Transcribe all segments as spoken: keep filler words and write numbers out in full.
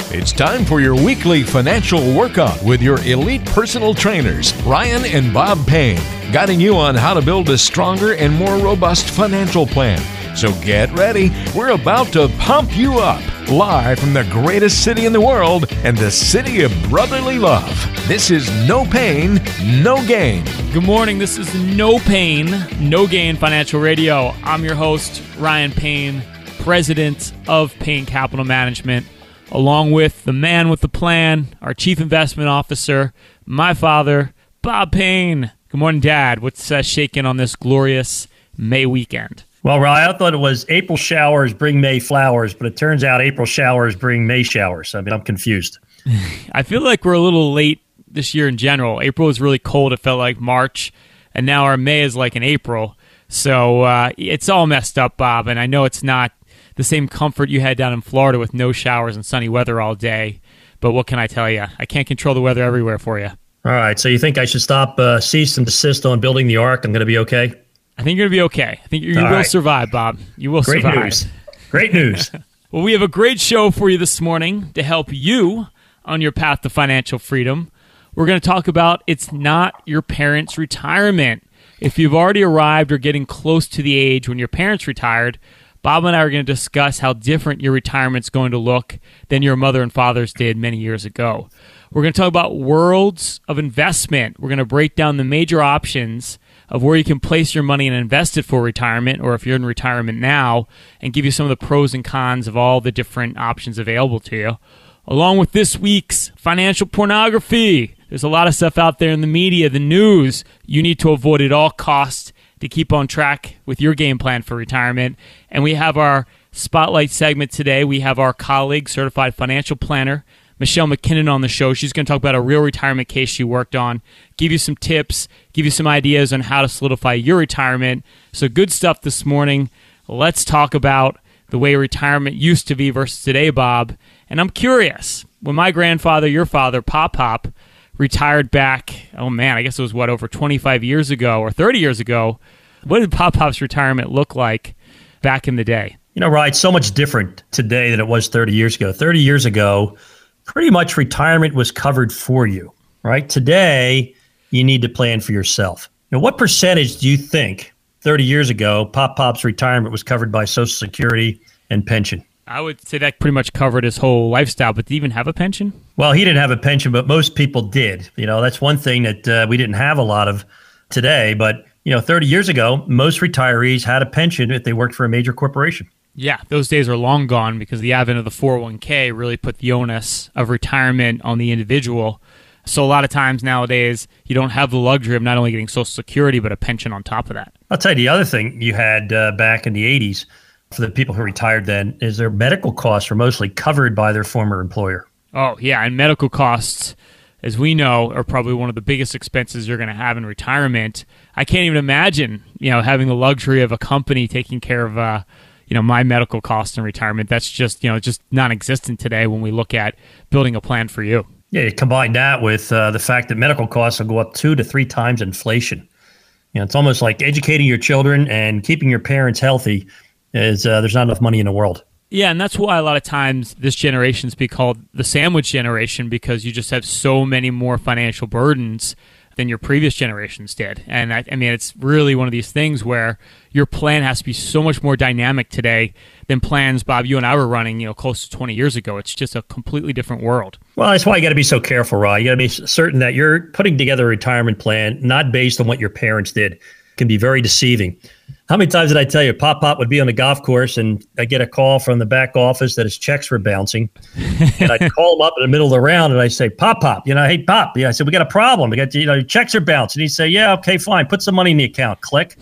It's time for your weekly financial workout with your elite personal trainers, Ryan and Bob Payne, guiding you on how to build a stronger and more robust financial plan. So get ready. We're about to pump you up, live from the greatest city in the world and the city of brotherly love. This is No Pain, No Gain. Good morning. This is No Pain, No Gain Financial Radio. I'm your host, Ryan Payne, president of Payne Capital Management, along with the man with the plan, our chief investment officer, my father, Bob Payne. Good morning, Dad. What's uh, shaking on this glorious May weekend? Well, Ryan, I thought it was April showers bring May flowers, but it turns out April showers bring May showers. I mean, I'm confused. I feel like we're a little late this year in general. April was really cold. It felt like March, and now our May is like an April. So uh, it's all messed up, Bob, and I know it's not the same comfort you had down in Florida with no showers and sunny weather all day. But what can I tell you? I can't control the weather everywhere for you. All right, so you think I should stop, uh, cease and desist on building the ark? I'm going to be okay? I think you're going to be okay. I think you, you will right. survive, Bob. You will Great survive. News. Great news. Well, we have a great show for you this morning to help you on your path to financial freedom. We're going to talk about it's not your parents' retirement. If you've already arrived or getting close to the age when your parents retired, Bob and I are going to discuss how different your retirement's going to look than your mother and father's did many years ago. We're going to talk about worlds of investment. We're going to break down the major options of where you can place your money and invest it for retirement, or if you're in retirement now, and give you some of the pros and cons of all the different options available to you. Along with this week's financial pornography. There's a lot of stuff out there in the media, the news, you need to avoid at all costs to keep on track with your game plan for retirement. And we have our spotlight segment today. We have our colleague, certified financial planner, Michelle McKinnon, on the show. She's going to talk about a real retirement case she worked on, give you some tips, give you some ideas on how to solidify your retirement. So good stuff this morning. Let's talk about the way retirement used to be versus today, Bob. And I'm curious, when my grandfather, your father, Pop Pop, retired back, oh man, I guess it was what, over twenty-five years ago or thirty years ago, what did Pop Pop's retirement look like back in the day? You know, Ryan, it's so much different today than it was thirty years ago. thirty years ago, pretty much retirement was covered for you, right? Today, you need to plan for yourself. Now, what percentage do you think thirty years ago, Pop Pop's retirement was covered by Social Security and pension? I would say that pretty much covered his whole lifestyle, but did he even have a pension? Well, he didn't have a pension, but most people did. You know, that's one thing that uh, we didn't have a lot of today. But, you know, thirty years ago, most retirees had a pension if they worked for a major corporation. Yeah, those days are long gone because the advent of the four oh one k really put the onus of retirement on the individual. So a lot of times nowadays, you don't have the luxury of not only getting Social Security, but a pension on top of that. I'll tell you the other thing you had uh, back in the eighties for the people who retired then is their medical costs were mostly covered by their former employer. Oh, yeah, and medical costs, as we know, are probably one of the biggest expenses you're going to have in retirement. I can't even imagine, you know, having the luxury of a company taking care of, uh, you know, my medical costs in retirement. That's just, you know, just non-existent today when we look at building a plan for you. Yeah, you combine that with uh, the fact that medical costs will go up two to three times inflation. You know, it's almost like educating your children and keeping your parents healthy is uh, there's not enough money in the world. Yeah, and that's why a lot of times this generation's be called the sandwich generation, because you just have so many more financial burdens than your previous generations did. And I, I mean, it's really one of these things where your plan has to be so much more dynamic today than plans, Bob, you and I were running, you know, close to twenty years ago. It's just a completely different world. Well, that's why you got to be so careful, Rod. You got to be certain that you're putting together a retirement plan not based on what your parents did. It can be very deceiving. How many times did I tell you Pop Pop would be on the golf course and I get a call from the back office that his checks were bouncing, and I'd call him up in the middle of the round and I say, Pop Pop, you know, hey Pop, yeah, I said, we got a problem. We got, you know, your checks are bouncing. And he'd say, yeah, okay, fine, put some money in the account. Click.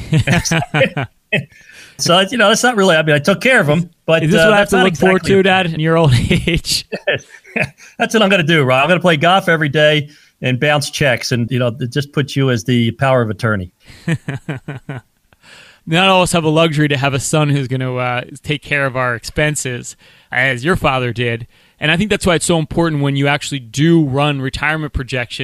So, you know, that's not really, I mean, I took care of him, but is this uh, what I have to look exactly forward to, Dad, in your old age? That's what I'm going to do, Rob. I'm going to play golf every day and bounce checks, and, you know, it just puts you as the power of attorney. Not all of us have a luxury to have a son who's going to uh, take care of our expenses, as your father did. And I think that's why it's so important when you actually do run retirement projections,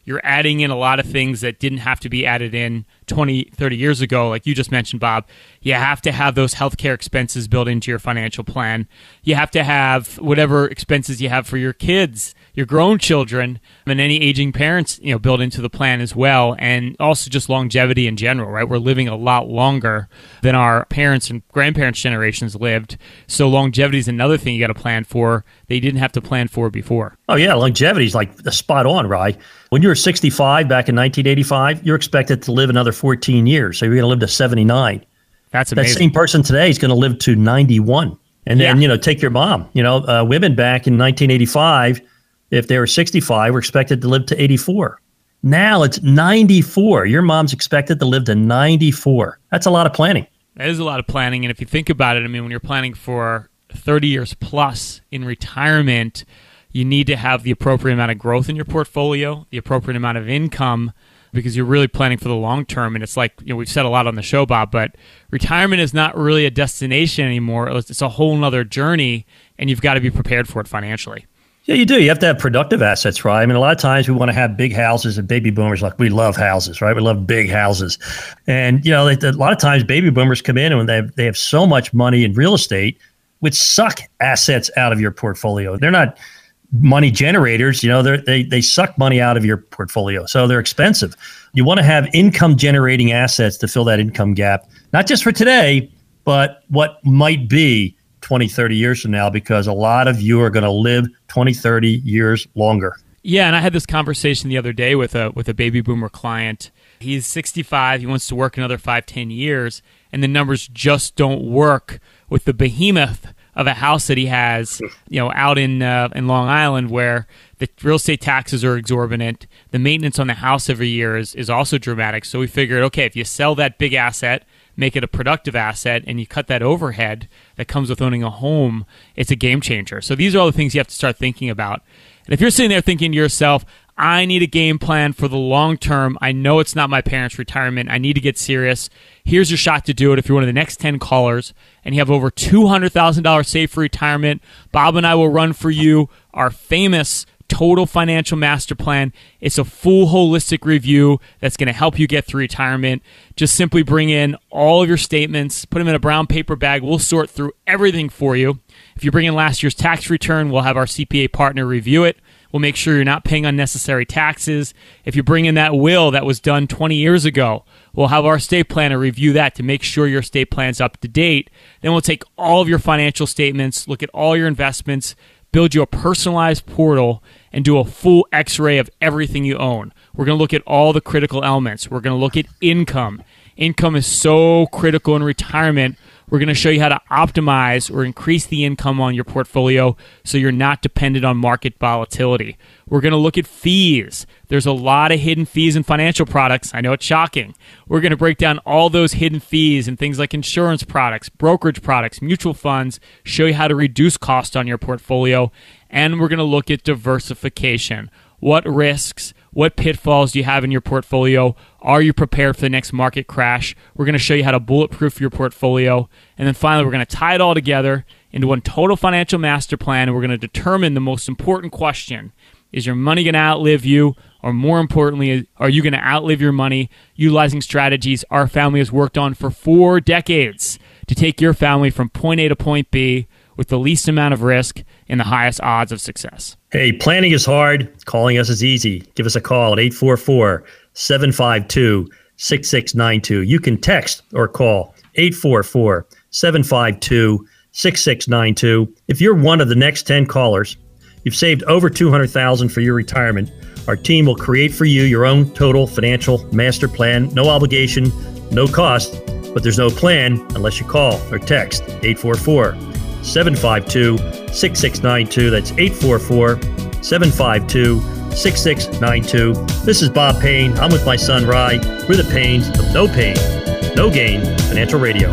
You're adding in a lot of things that didn't have to be added in twenty, thirty years ago, like you just mentioned, Bob. You have to have those healthcare expenses built into your financial plan. You have to have whatever expenses you have for your kids, your grown children, and any aging parents, you know, built into the plan as well. And also just longevity in general, right? We're living a lot longer than our parents and grandparents' generations lived. So longevity is another thing you got to plan for that you didn't have to plan for before. Oh, yeah. Longevity is like spot on, right? When you were sixty-five back in nineteen eighty-five, you're expected to live another fourteen years. So you're going to live to seventy-nine. That's amazing. That same person today is going to live to ninety-one. And then, yeah. you know, take your mom. You know, uh, women back in nineteen eighty-five, if they were sixty-five, were expected to live to eighty-four. Now it's ninety-four. Your mom's expected to live to ninety-four. That's a lot of planning. That is a lot of planning. And if you think about it, I mean, when you're planning for thirty years plus in retirement, you need to have the appropriate amount of growth in your portfolio, the appropriate amount of income, because you're really planning for the long term. And it's like, you know, we've said a lot on the show, Bob, but retirement is not really a destination anymore. It's a whole nother journey, and you've got to be prepared for it financially. Yeah, you do. You have to have productive assets, right? I mean, a lot of times we want to have big houses, and baby boomers, like, we love houses, right? We love big houses. And, you know, a lot of times baby boomers come in and they have, they have so much money in real estate, which suck assets out of your portfolio. They're not money generators, you know, they they suck money out of your portfolio. So they're expensive. You want to have income generating assets to fill that income gap, not just for today, but what might be twenty, thirty years from now, because a lot of you are going to live twenty, thirty years longer. Yeah, and I had this conversation the other day with a with a baby boomer client. He's sixty-five. He wants to work another five, ten years, and the numbers just don't work with the behemoth of a house that he has, you know, out in uh, in Long Island, where the real estate taxes are exorbitant. The maintenance on the house every year is, is also dramatic. So we figured, okay, if you sell that big asset, make it a productive asset, and you cut that overhead that comes with owning a home, it's a game changer. So these are all the things you have to start thinking about. And if you're sitting there thinking to yourself, I need a game plan for the long term. I know it's not my parents' retirement. I need to get serious. Here's your shot to do it. If you're one of the next ten callers and you have over two hundred thousand dollars saved for retirement, Bob and I will run for you our famous Total Financial Master Plan. It's a full holistic review that's going to help you get through retirement. Just simply bring in all of your statements, put them in a brown paper bag. We'll sort through everything for you. If you bring in last year's tax return, we'll have our C P A partner review it. We'll make sure you're not paying unnecessary taxes. If you bring in that will that was done twenty years ago, we'll have our estate planner review that to make sure your estate plan's up to date. Then we'll take all of your financial statements, look at all your investments, build you a personalized portal, and do a full x-ray of everything you own. We're going to look at all the critical elements. We're going to look at income. Income is so critical in retirement. We're going to show you how to optimize or increase the income on your portfolio so you're not dependent on market volatility. We're going to look at fees. There's a lot of hidden fees in financial products. I know it's shocking. We're going to break down all those hidden fees in things like insurance products, brokerage products, mutual funds, show you how to reduce cost on your portfolio. And we're going to look at diversification. What risks, what pitfalls do you have in your portfolio? Are you prepared for the next market crash? We're going to show you how to bulletproof your portfolio. And then finally, we're going to tie it all together into one total financial master plan, and we're going to determine the most important question. Is your money going to outlive you? Or more importantly, are you going to outlive your money utilizing strategies our family has worked on for four decades to take your family from point A to point B with the least amount of risk and the highest odds of success? Hey, planning is hard. Calling us is easy. Give us a call at eight four four, seven five two, six six nine two. You can text or call eight four four, seven five two, six six nine two. If you're one of the next ten callers, you've saved over two hundred thousand dollars for your retirement. Our team will create for you your own total financial master plan. No obligation, no cost, but there's no plan unless you call or text eight four four, seven five two, six six nine two. That's eight four four, seven five two, six six nine two. This is Bob Payne. I'm with my son, Rye. We're the Paynes of No Pain, No Gain Financial Radio.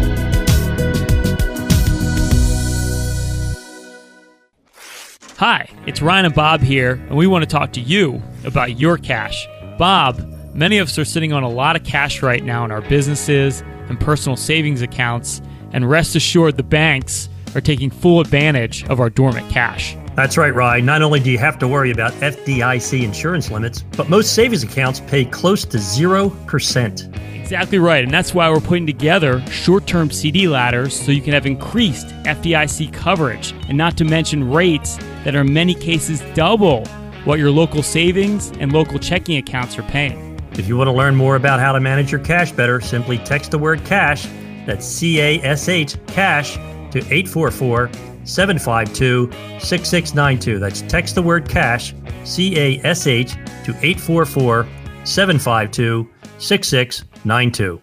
Hi, it's Ryan and Bob here, and we want to talk to you about your cash. Bob, many of us are sitting on a lot of cash right now in our businesses and personal savings accounts, and rest assured the banks are taking full advantage of our dormant cash. That's right, Ryan. Not only do you have to worry about F D I C insurance limits, but most savings accounts pay close to zero percent. Exactly right, and that's why we're putting together short-term C D ladders so you can have increased F D I C coverage, and not to mention rates that are in many cases double what your local savings and local checking accounts are paying. If you want to learn more about how to manage your cash better, simply text the word cash, that's C A S H, cash, to eight four four, seven five two, six six nine two. That's text the word cash, C A S H, to eight four four, seven five two, six six nine two.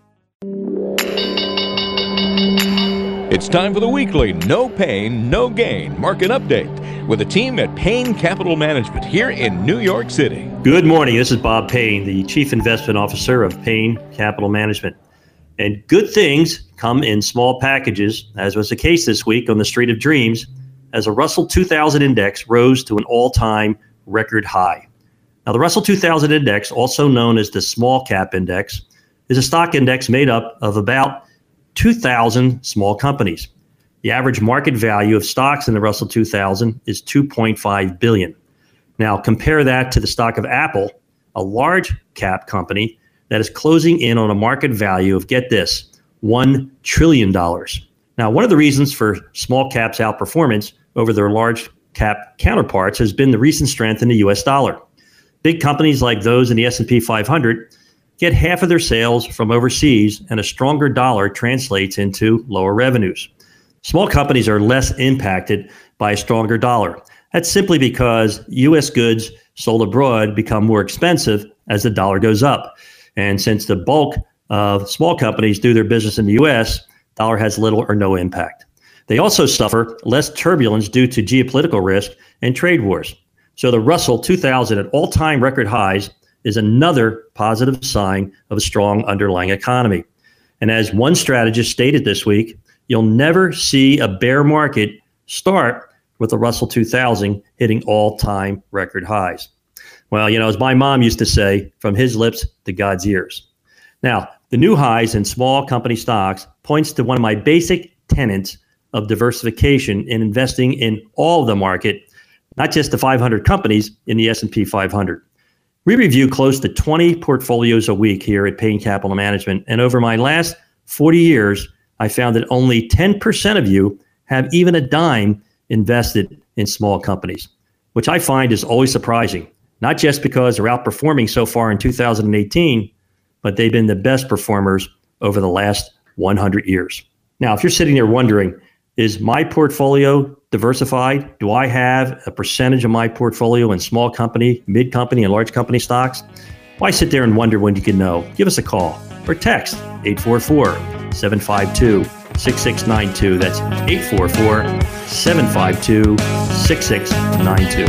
It's time for the weekly No Pain, No Gain market update with the team at Payne Capital Management here in New York City. Good morning. This is Bob Payne, the Chief Investment Officer of Payne Capital Management. And good things come in small packages, as was the case this week on the Street of Dreams, as a Russell two thousand index rose to an all-time record high. Now, the Russell two thousand index, also known as the small cap index, is a stock index made up of about two thousand small companies. The average market value of stocks in the Russell two thousand is two point five billion dollars. Now, compare that to the stock of Apple, a large cap company that is closing in on a market value of, get this, one trillion dollars. Now, one of the reasons for small caps' outperformance over their large cap counterparts has been the recent strength in the U S dollar. Big companies like those in the S and P five hundred get half of their sales from overseas, and a stronger dollar translates into lower revenues. Small companies are less impacted by a stronger dollar. That's simply because U S goods sold abroad become more expensive as the dollar goes up. And since the bulk of small companies do their business in the U S, dollar has little or no impact. They also suffer less turbulence due to geopolitical risk and trade wars. So the Russell two thousand at all-time record highs is another positive sign of a strong underlying economy. And as one strategist stated this week, you'll never see a bear market start with the Russell two thousand hitting all-time record highs. Well, you know, as my mom used to say, from his lips to God's ears. Now, the new highs in small company stocks points to one of my basic tenets of diversification in investing in all of the market, not just the five hundred companies in the S and P five hundred. We review close to twenty portfolios a week here at Payne Capital Management, and over my last forty years, I found that only ten percent of you have even a dime invested in small companies, which I find is always surprising, not just because they're outperforming so far in two thousand eighteen, but they've been the best performers over the last one hundred years. Now, if you're sitting there wondering, is my portfolio diversified? Do I have a percentage of my portfolio in small company, mid company, and large company stocks? Why sit there and wonder when you can know? Give us a call or text eight four four, seven five two, six six nine two. That's eight four four, seven five two, six six nine two.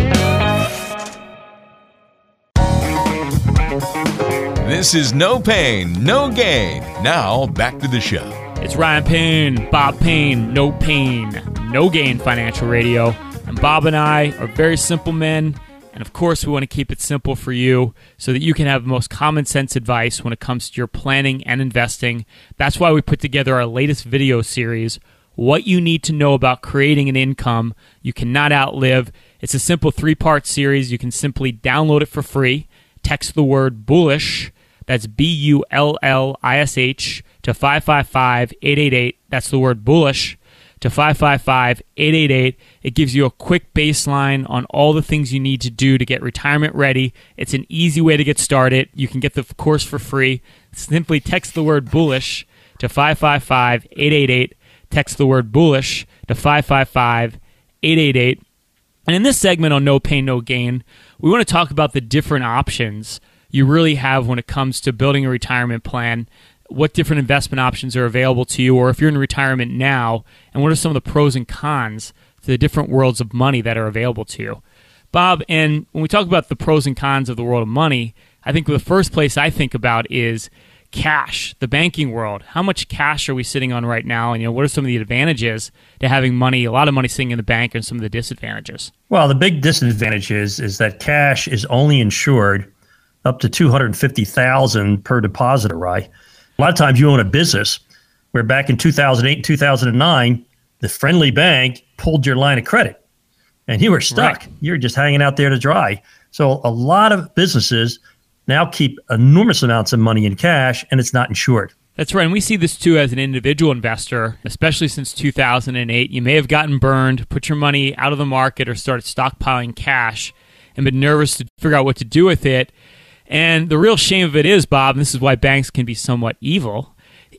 This is No Pain, No Gain. Now, back to the show. It's Ryan Payne, Bob Payne, No Pain, No Gain Financial Radio. And Bob and I are very simple men. And of course, we want to keep it simple for you so that you can have the most common sense advice when it comes to your planning and investing. That's why we put together our latest video series, What You Need to Know About Creating an Income You Cannot Outlive. It's a simple three-part series. You can simply download it for free. Text the word bullish, that's B U L L I S H, to five five five, eight eight eight. That's the word bullish, to five five five, eight eight eight. It gives you a quick baseline on all the things you need to do to get retirement ready. It's an easy way to get started. You can get the course for free. Simply text the word bullish to five five five, eight eight eight. Text the word bullish to five five five, eight eight eight. And in this segment on No Pain, No Gain, we want to talk about the different options you really have when it comes to building a retirement plan, what different investment options are available to you, or if you're in retirement now, and what are some of the pros and cons to the different worlds of money that are available to you. Bob, and when we talk about the pros and cons of the world of money, I think the first place I think about is cash, the banking world. How much cash are we sitting on right now? And you know, what are some of the advantages to having money, a lot of money sitting in the bank, and some of the disadvantages? Well, the big disadvantage is, is that cash is only insured up to two hundred fifty thousand dollars per depositor, right? A lot of times you own a business where back in two thousand eight and two thousand nine, the friendly bank pulled your line of credit. and you were stuck. Right. You're just hanging out there to dry. So a lot of businesses now keep enormous amounts of money in cash, and it's not insured. That's right. And we see this too as an individual investor, especially since two thousand eight. You may have gotten burned, put your money out of the market, or started stockpiling cash and been nervous to figure out what to do with it. And the real shame of it is, Bob, and this is why banks can be somewhat evil,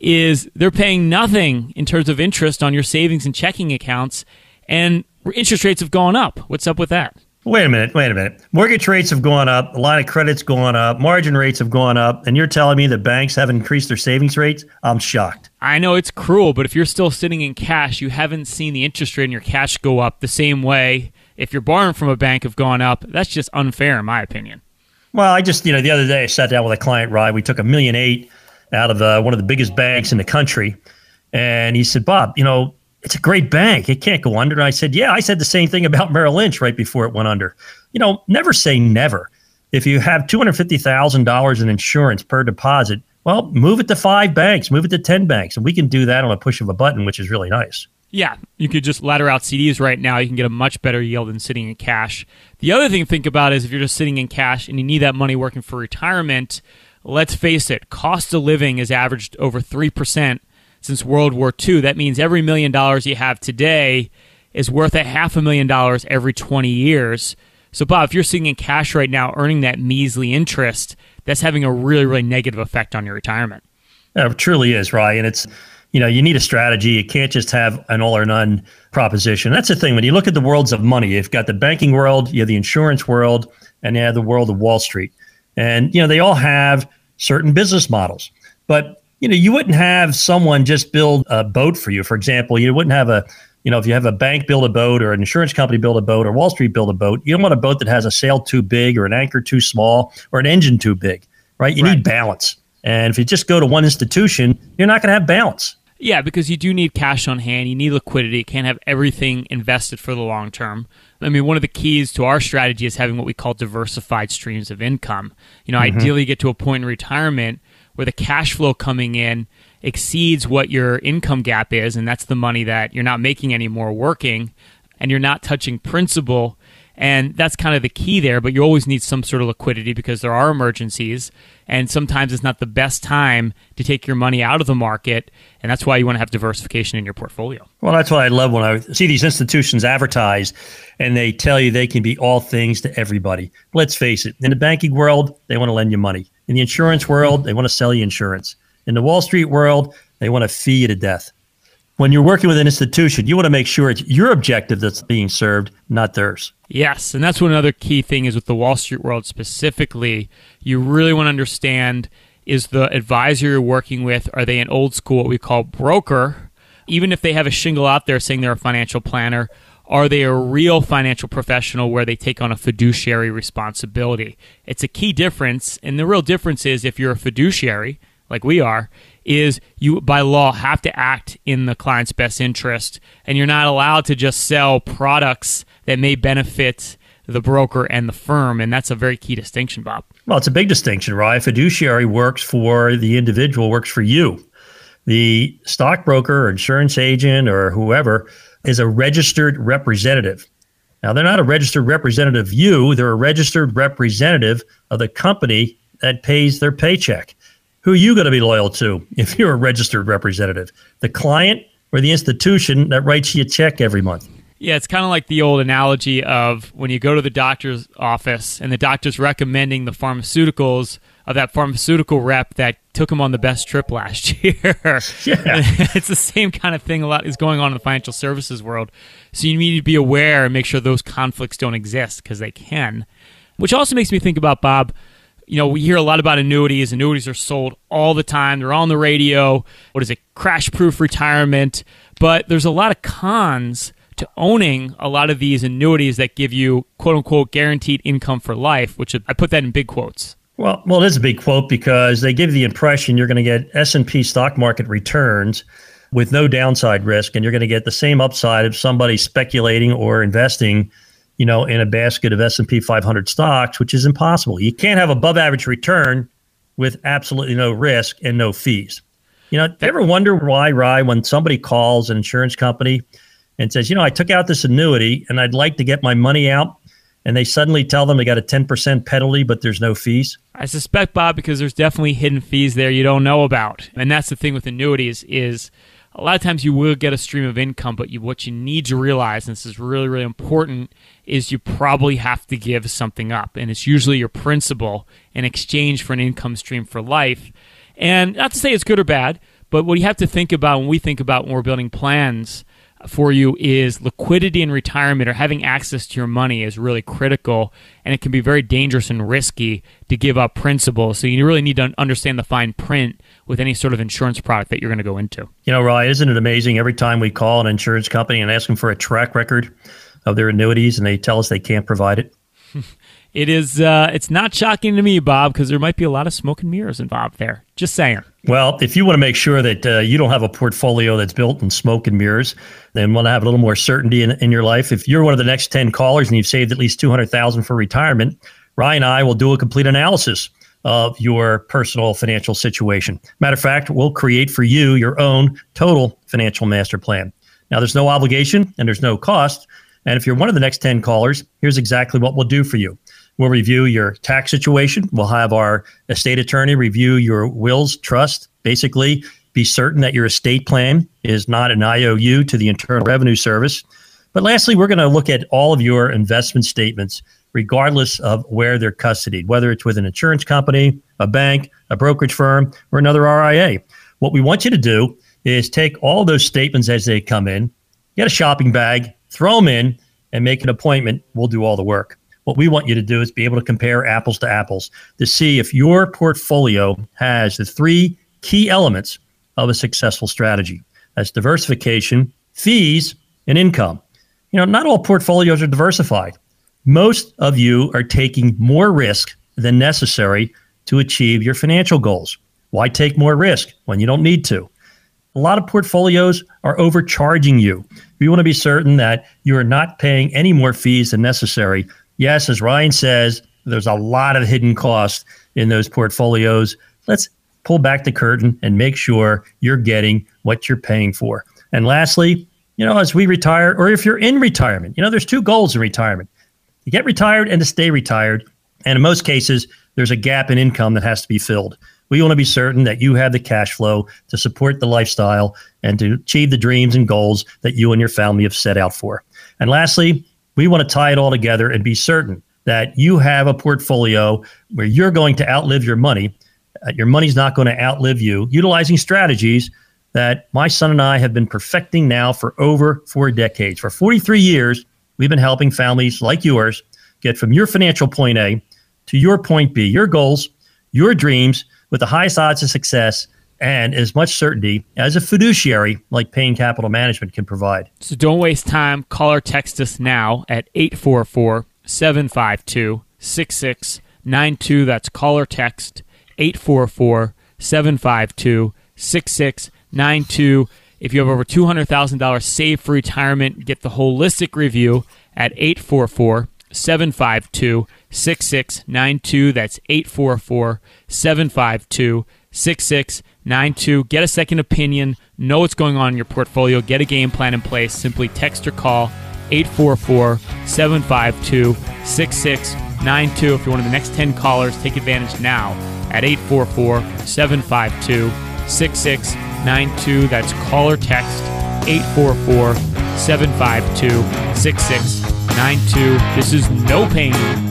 is they're paying nothing in terms of interest on your savings and checking accounts, and interest rates have gone up. What's up with that? Wait a minute, wait a minute. Mortgage rates have gone up, a line of credit's gone up, margin rates have gone up, and you're telling me that banks haven't increased their savings rates? I'm shocked. I know it's cruel, but if you're still sitting in cash, you haven't seen the interest rate in your cash go up the same way if you're borrowing from a bank have gone up. That's just unfair in my opinion. Well, I just, you know, the other day I sat down with a client, Rye. We took a million eight out of uh, one of the biggest banks in the country. And he said, Bob, you know, it's a great bank. It can't go under. And I said, yeah, I said the same thing about Merrill Lynch right before it went under. You know, never say never. If you have two hundred fifty thousand dollars in insurance per deposit, well, move it to five banks, move it to ten banks. And we can do that on a push of a button, which is really nice. Yeah, you could just ladder out C Ds right now. You can get a much better yield than sitting in cash. The other thing to think about is if you're just sitting in cash and you need that money working for retirement, let's face it, cost of living has averaged over three percent since World War Two. That means every million dollars you have today is worth a half a million dollars every twenty years. So, Bob, if you're sitting in cash right now earning that measly interest, that's having a really, really negative effect on your retirement. Yeah, it truly is, Ryan. And it's, you know, you need a strategy. You can't just have an all or none proposition. That's the thing. When you look at the worlds of money, you've got the banking world, you have the insurance world, and you have the world of Wall Street. And, you know, they all have certain business models. But, you know, you wouldn't have someone just build a boat for you. For example, you wouldn't have a, you know, if you have a bank build a boat or an insurance company build a boat or Wall Street build a boat, you don't want a boat that has a sail too big or an anchor too small or an engine too big, right? You Right. need balance. And if you just go to one institution, you're not going to have balance. Yeah, because you do need cash on hand. You need liquidity. You can't have everything invested for the long term. I mean, one of the keys to our strategy is having what we call diversified streams of income. You know, mm-hmm. ideally get to a point in retirement where the cash flow coming in exceeds what your income gap is, and that's the money that you're not making anymore working, and you're not touching principal. And that's kind of the key there, but you always need some sort of liquidity because there are emergencies, and sometimes it's not the best time to take your money out of the market, and that's why you want to have diversification in your portfolio. Well, that's what I love when I see these institutions advertise, and they tell you they can be all things to everybody. Let's face it, in the banking world, they want to lend you money. In the insurance world, they want to sell you insurance. In the Wall Street world, they want to fee you to death. When you're working with an institution, you want to make sure it's your objective that's being served, not theirs. Yes, and that's what another key thing is with the Wall Street world specifically. You really want to understand, is the advisor you're working with, are they an old school, what we call broker? Even if they have a shingle out there saying they're a financial planner, are they a real financial professional where they take on a fiduciary responsibility? It's a key difference, and the real difference is if you're a fiduciary, like we are, is you, by law, have to act in the client's best interest, and you're not allowed to just sell products that may benefit the broker and the firm, and that's a very key distinction, Bob. Well, it's a big distinction, right? Fiduciary works for the individual, works for you. The stockbroker or insurance agent or whoever is a registered representative. Now, they're not a registered representative of you. They're a registered representative of the company that pays their paycheck. Who are you going to be loyal to if you're a registered representative? The client or the institution that writes you a check every month? Yeah, it's kind of like the old analogy of when you go to the doctor's office and the doctor's recommending the pharmaceuticals of that pharmaceutical rep that took him on the best trip last year. Yeah. It's the same kind of thing a lot is going on in the financial services world. So you need to be aware and make sure those conflicts don't exist because they can. Which also makes me think about, Bob, you know, we hear a lot about annuities. Annuities are sold all the time. They're on the radio. What is it? Crash-proof retirement. But there's a lot of cons to owning a lot of these annuities that give you, quote-unquote, guaranteed income for life, which I put that in big quotes. Well, well, it is a big quote because they give the impression you're going to get S and P stock market returns with no downside risk, and you're going to get the same upside of somebody speculating or investing, you know, in a basket of S and P five hundred stocks, which is impossible. You can't have above average return with absolutely no risk and no fees. You know, do you ever wonder why, Rye, when somebody calls an insurance company and says, you know, I took out this annuity and I'd like to get my money out, and they suddenly tell them they got a ten percent penalty, but there's no fees? I suspect, Bob, because there's definitely hidden fees there you don't know about. And that's the thing with annuities is a lot of times you will get a stream of income, but you, what you need to realize, and this is really, really important, is you probably have to give something up. And it's usually your principal in exchange for an income stream for life. And not to say it's good or bad, but what you have to think about when we think about when we're building plans for you is liquidity in retirement, or having access to your money is really critical, and it can be very dangerous and risky to give up principal. So you really need to understand the fine print with any sort of insurance product that you're going to go into. You know, Ryan, isn't it amazing every time we call an insurance company and ask them for a track record of their annuities and they tell us they can't provide it? It is, uh, it's not shocking to me, Bob, because there might be a lot of smoke and mirrors involved there. Just saying. Well, if you want to make sure that uh, you don't have a portfolio that's built in smoke and mirrors, then want to have a little more certainty in, in your life, if you're one of the next ten callers and you've saved at least two hundred thousand dollars for retirement, Ryan and I will do a complete analysis of your personal financial situation. Matter of fact, we'll create for you your own total financial master plan. Now, there's no obligation and there's no cost. And if you're one of the next ten callers, here's exactly what we'll do for you. We'll review your tax situation. We'll have our estate attorney review your wills, trust, basically be certain that your estate plan is not an I O U to the Internal Revenue Service. But lastly, we're going to look at all of your investment statements, regardless of where they're custodied, whether it's with an insurance company, a bank, a brokerage firm, or another R I A. What we want you to do is take all those statements as they come in, get a shopping bag, throw them in, and make an appointment. We'll do all the work. What we want you to do is be able to compare apples to apples to see if your portfolio has the three key elements of a successful strategy. That's diversification, fees, and income. You know, not all portfolios are diversified. Most of you are taking more risk than necessary to achieve your financial goals. Why take more risk when you don't need to? A lot of portfolios are overcharging you. We want to be certain that you are not paying any more fees than necessary. Yes, as Ryan says, there's a lot of hidden costs in those portfolios. Let's pull back the curtain and make sure you're getting what you're paying for. And lastly, you know, as we retire, or if you're in retirement, you know, there's two goals in retirement: to get retired and to stay retired. And in most cases, there's a gap in income that has to be filled. We want to be certain that you have the cash flow to support the lifestyle and to achieve the dreams and goals that you and your family have set out for. And lastly, we want to tie it all together and be certain that you have a portfolio where you're going to outlive your money. Uh, your money's not going to outlive you, utilizing strategies that my son and I have been perfecting now for over four decades. For forty-three years, we've been helping families like yours get from your financial point A to your point B, your goals, your dreams, with the highest odds of success and as much certainty as a fiduciary like Payne Capital Management can provide. So don't waste time. Call or text us now at eight four four, seven five two, six six nine two. That's call or text eight four four, seven five two, six six nine two. If you have over two hundred thousand dollars saved for retirement, get the holistic review at eight four four, seven five two, six six nine two. That's eight four four, seven five two, six six nine two. Get a second opinion. Know what's going on in your portfolio. Get a game plan in place. Simply text or call eight four four, seven five two, six six nine two. If you're one of the next ten callers, take advantage now at eight four four, seven five two, six six nine two. That's call or text eight four four, seven five two, six six nine two. This is no pain,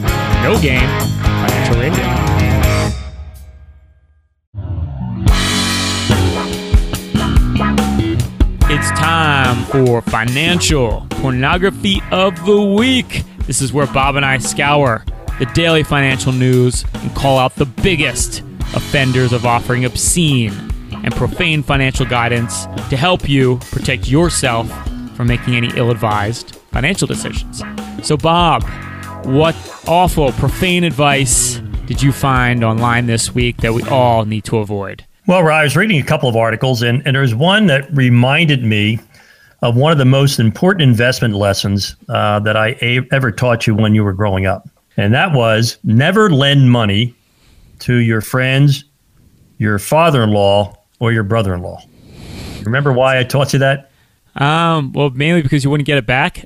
no gain Financial Radio. It's time for Financial Pornography of the Week. This is where Bob and I scour the daily financial news and call out the biggest offenders of offering obscene and profane financial guidance to help you protect yourself from making any ill-advised financial decisions. So, Bob, what awful, profane advice did you find online this week that we all need to avoid? Well, Ryan, I was reading a couple of articles, and, and there's one that reminded me of one of the most important investment lessons uh, that I a- ever taught you when you were growing up. And that was never lend money to your friends, your father-in-law, or your brother-in-law. Remember why I taught you that? Um, well, mainly because you wouldn't get it back.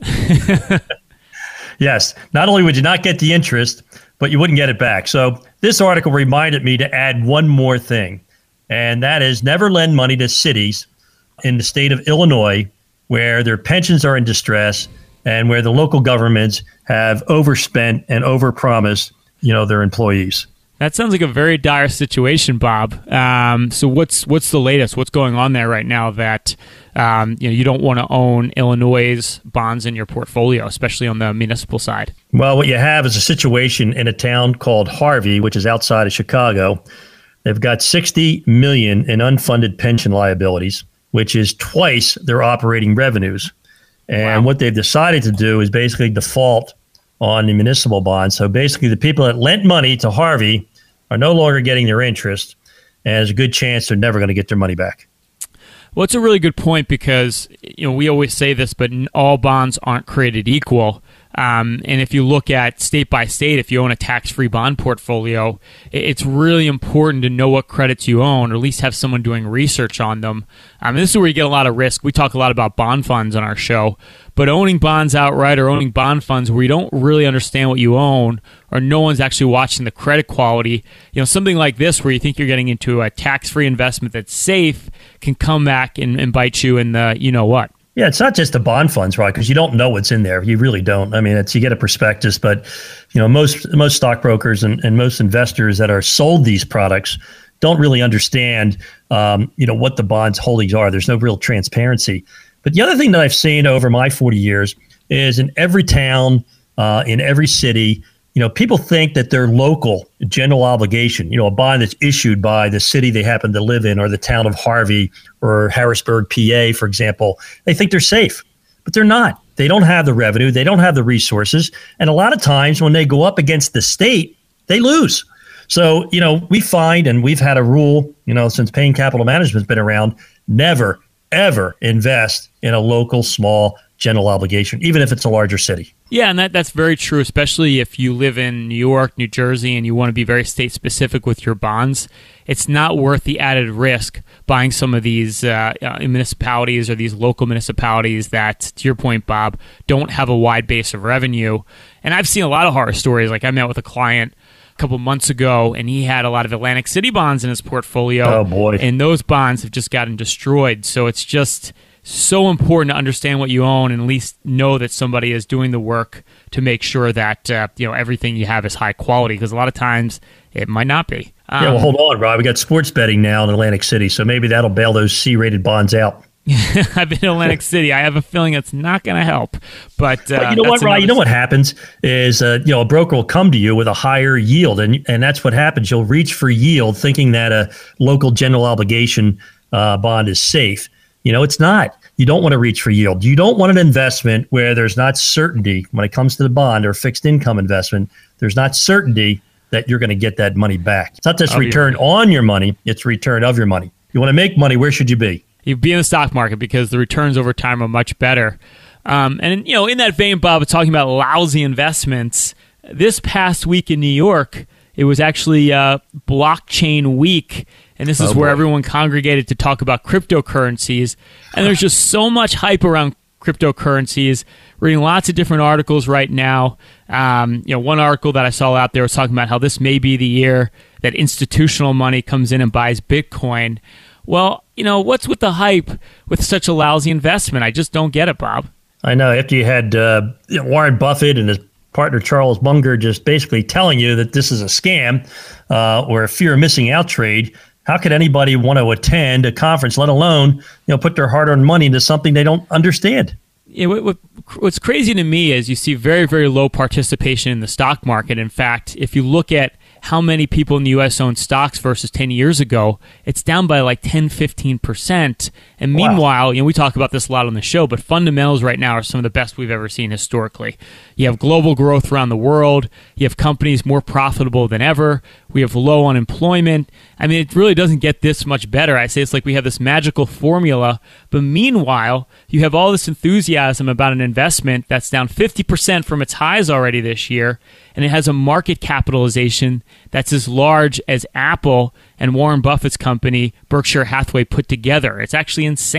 Yes. Not only would you not get the interest, but you wouldn't get it back. So this article reminded me to add one more thing, and that is never lend money to cities in the state of Illinois where their pensions are in distress and where the local governments have overspent and overpromised, you know, their employees. That sounds like a very dire situation, Bob. Um, so what's what's the latest? What's going on there right now that um, you know you don't want to own Illinois' bonds in your portfolio, especially on the municipal side? Well, what you have is a situation in a town called Harvey, which is outside of Chicago. They've got sixty million dollars in unfunded pension liabilities, which is twice their operating revenues. And wow. What they've decided to do is basically default on the municipal bonds. So basically the people that lent money to Harvey are no longer getting their interest, and there's a good chance they're never going to get their money back. Well, it's a really good point because you know we always say this, but all bonds aren't created equal. Um, and if you look at state by state, if you own a tax-free bond portfolio, it's really important to know what credits you own, or at least have someone doing research on them. Um, this is where you get a lot of risk. We talk a lot about bond funds on our show, but owning bonds outright or owning bond funds where you don't really understand what you own, or no one's actually watching the credit quality, you know, something like this where you think you're getting into a tax-free investment that's safe can come back and, and bite you in the you know what. Yeah, it's not just the bond funds, right? Because you don't know what's in there. You really don't. I mean, it's you get a prospectus, but you know, most most stockbrokers and, and most investors that are sold these products don't really understand, um, you know, what the bonds holdings are. There's no real transparency. But the other thing that I've seen over my forty years is in every town, uh, in every city, you know, people think that their local general obligation, you know, a bond that's issued by the city they happen to live in or the town of Harvey or Harrisburg, P A, for example, they think they're safe, but they're not. They don't have the revenue. They don't have the resources. And a lot of times when they go up against the state, they lose. So, you know, we find, and we've had a rule, you know, since Payne Capital Management's been around, never, ever invest in a local small general obligation, even if it's a larger city. Yeah, and that, that's very true, especially if you live in New York, New Jersey, and you want to be very state-specific with your bonds. It's not worth the added risk buying some of these uh, uh, municipalities or these local municipalities that, to your point, Bob, don't have a wide base of revenue. And I've seen a lot of horror stories. Like I met with a client a couple months ago, and he had a lot of Atlantic City bonds in his portfolio. Oh, boy. And those bonds have just gotten destroyed. So it's just so important to understand what you own and at least know that somebody is doing the work to make sure that uh, you know everything you have is high quality, because a lot of times it might not be. Um, yeah, well, hold on, Rob. We got sports betting now in Atlantic City, so maybe that'll bail those C-rated bonds out. I've been in Atlantic City. I have a feeling it's not going to help. But, uh, but you know what, Rob? You know what happens is uh, you know a broker will come to you with a higher yield, and and that's what happens. You'll reach for yield thinking that a local general obligation uh, bond is safe. You know, it's not. You don't want to reach for yield. You don't want an investment where there's not certainty when it comes to the bond or fixed income investment. There's not certainty that you're going to get that money back. It's not just return on your money. It's return of your money. You want to make money, where should you be? You'd be in the stock market because the returns over time are much better. Um, and, you know, in that vein, Bob, talking about lousy investments, this past week in New York, it was actually uh, blockchain week. And this is oh, where boy. everyone congregated to talk about cryptocurrencies. And there's just so much hype around cryptocurrencies. Reading lots of different articles right now. Um, you know, one article that I saw out there was talking about how this may be the year that institutional money comes in and buys Bitcoin. Well, you know, what's with the hype with such a lousy investment? I just don't get it, Bob. I know. After you had uh, you know, Warren Buffett and his partner Charles Munger just basically telling you that this is a scam uh, or a fear of missing out trade, how could anybody want to attend a conference, let alone you know put their hard-earned money into something they don't understand? Yeah, what, what, what's crazy to me is you see very, very low participation in the stock market. In fact, if you look at how many people in the U S own stocks versus ten years ago, it's down by like ten, fifteen percent. And meanwhile, wow. you know, we talk about this a lot on the show, but fundamentals right now are some of the best we've ever seen historically. You have global growth around the world. You have companies more profitable than ever. We have low unemployment. I mean, it really doesn't get this much better. I say it's like we have this magical formula, but meanwhile, you have all this enthusiasm about an investment that's down fifty percent from its highs already this year, and it has a market capitalization that's as large as Apple and Warren Buffett's company, Berkshire Hathaway, put together. It's actually insane.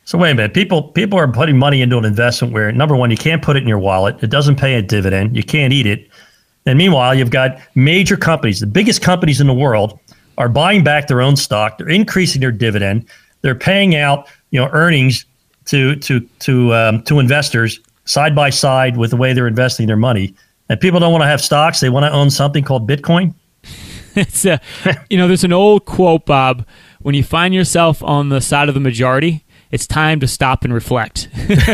So wait a minute. People people are putting money into an investment where, number one, you can't put it in your wallet. It doesn't pay a dividend. You can't eat it. And meanwhile, you've got major companies, the biggest companies in the world, are buying back their own stock. They're increasing their dividend. They're paying out, you know, earnings to to to um, to investors side by side with the way they're investing their money. And people don't want to have stocks. They want to own something called Bitcoin. It's a, you know, there's an old quote, Bob. When you find yourself on the side of the majority, it's time to stop and reflect.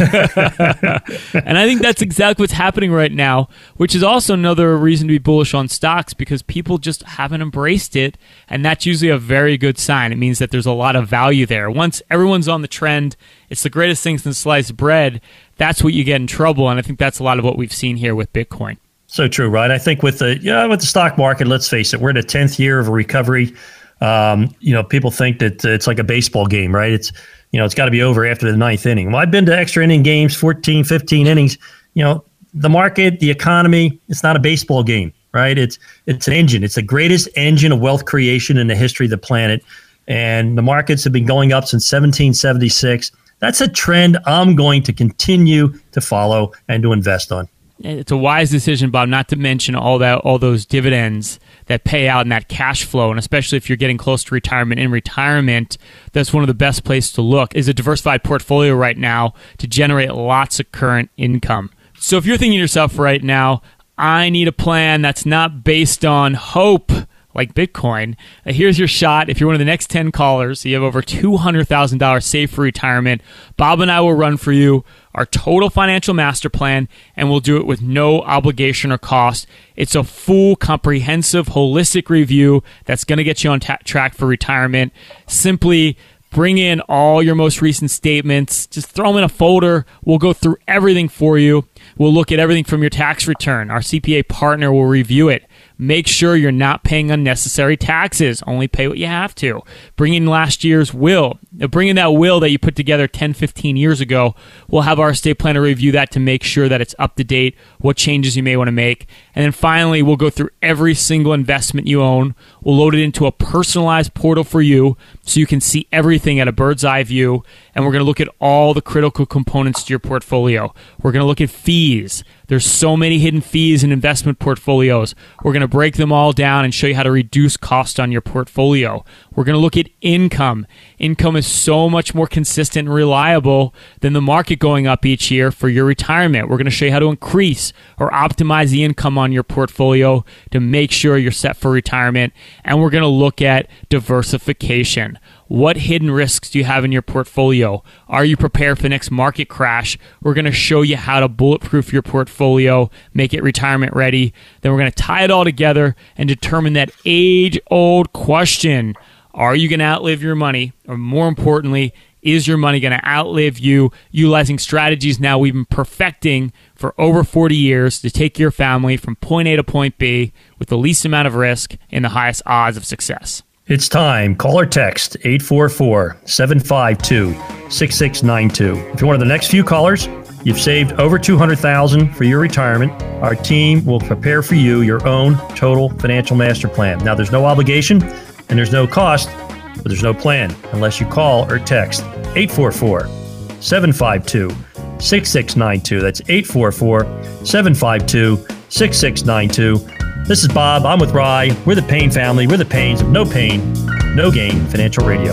And I think that's exactly what's happening right now, which is also another reason to be bullish on stocks, because people just haven't embraced it, and that's usually a very good sign. It means that there's a lot of value there. Once everyone's on the trend, it's the greatest thing since sliced bread, that's what you get in trouble, and I think that's a lot of what we've seen here with Bitcoin. So true, right? I think with the yeah, with the stock market, let's face it, we're in the tenth year of a recovery. Um, you know, people think that it's like a baseball game, right? It's You know, it's got to be over after the ninth inning. Well, I've been to extra inning games, fourteen, fifteen innings. You know, the market, the economy, it's not a baseball game, right? It's it's an engine. It's the greatest engine of wealth creation in the history of the planet. And the markets have been going up since seventeen seventy-six. That's a trend I'm going to continue to follow and to invest on. It's a wise decision, Bob, not to mention all that, all those dividends that pay out and that cash flow. And especially if you're getting close to retirement, in retirement, that's one of the best places to look, is a diversified portfolio right now to generate lots of current income. So if you're thinking to yourself right now, I need a plan that's not based on hope, like Bitcoin, uh, here's your shot. If you're one of the next ten callers, you have over two hundred thousand dollars saved for retirement. Bob and I will run for you our total financial master plan, and we'll do it with no obligation or cost. It's a full, comprehensive, holistic review that's going to get you on ta- track for retirement. Simply bring in all your most recent statements. Just throw them in a folder. We'll go through everything for you. We'll look at everything from your tax return. Our C P A partner will review it. Make sure you're not paying unnecessary taxes. Only pay what you have to. Bring in last year's will. Bring in that will that you put together ten, fifteen years ago. We'll have our estate planner review that to make sure that it's up to date, what changes you may want to make. And then finally, we'll go through every single investment you own. We'll load it into a personalized portal for you so you can see everything at a bird's eye view. And we're going to look at all the critical components to your portfolio. We're going to look at fees. There's so many hidden fees in investment portfolios. We're going to break them all down and show you how to reduce cost on your portfolio. We're going to look at income. Income is so much more consistent and reliable than the market going up each year for your retirement. We're going to show you how to increase or optimize the income on your portfolio to make sure you're set for retirement. And we're going to look at diversification. What hidden risks do you have in your portfolio? Are you prepared for the next market crash? We're going to show you how to bulletproof your portfolio, make it retirement ready. Then we're going to tie it all together and determine that age-old question. Are you going to outlive your money? Or more importantly, is your money going to outlive you? Utilizing strategies now we've been perfecting for over forty years to take your family from point A to point B with the least amount of risk and the highest odds of success. It's time. Call or text eight four four, seven five two, six six nine two. If you're one of the next few callers, you've saved over two hundred thousand dollars for your retirement. Our team will prepare for you your own total financial master plan. Now, there's no obligation and there's no cost, but there's no plan unless you call or text eight four four, seven five two, six six nine two. That's eight four four, seven five two, six six nine two. This is Bob. I'm with Rye. We're the Payne family. We're the Paynes of No Pain, No Gain Financial Radio.